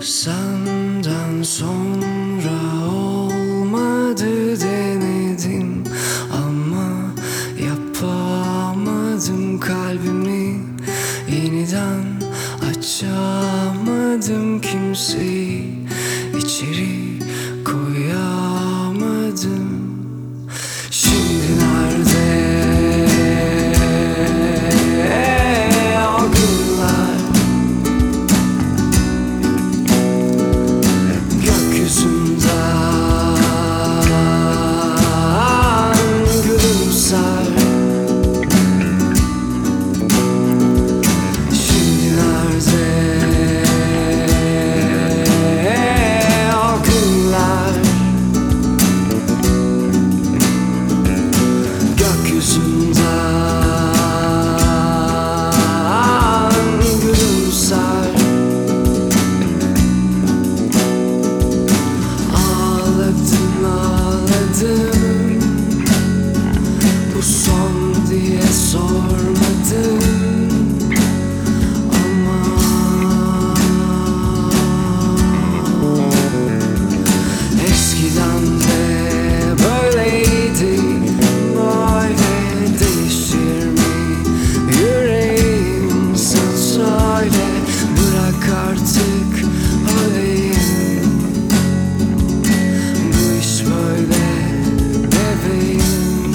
Senden sonra olmadı denedim ama yapamadım, kalbimi yeniden açamadım, kimseyi içeri koyamadım. Şimdi nerede o günler? Gökyüzünden gülümser. Şimdi nerede o günler? Gökyüzünden gülümser. Ağladım ağladım, bu son diye sormadım ama eskiden de böyleydi. Böyle değişir mi yüreğim? Sen söyle, bırak artık öleyim. Bu iş böyle bebeğim.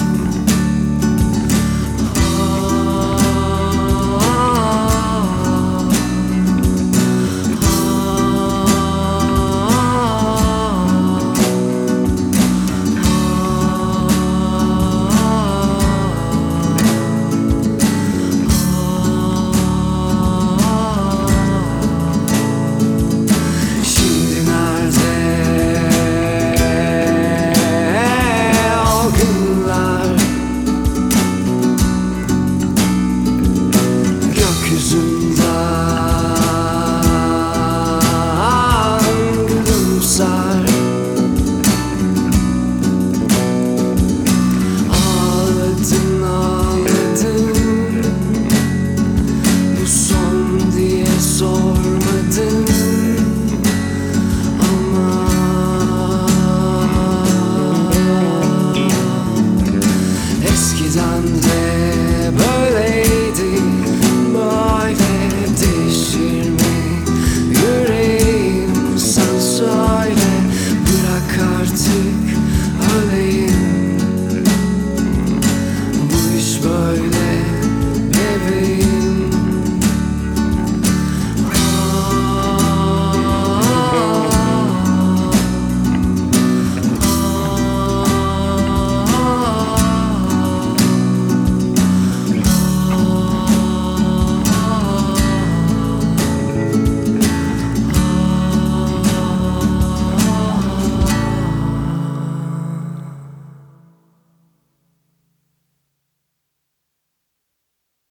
Şimdi nerede o günler? Gökyüzünden gülümser. Ağladın ağladın, bu son diye sormadın ama eskiden de böyleydi.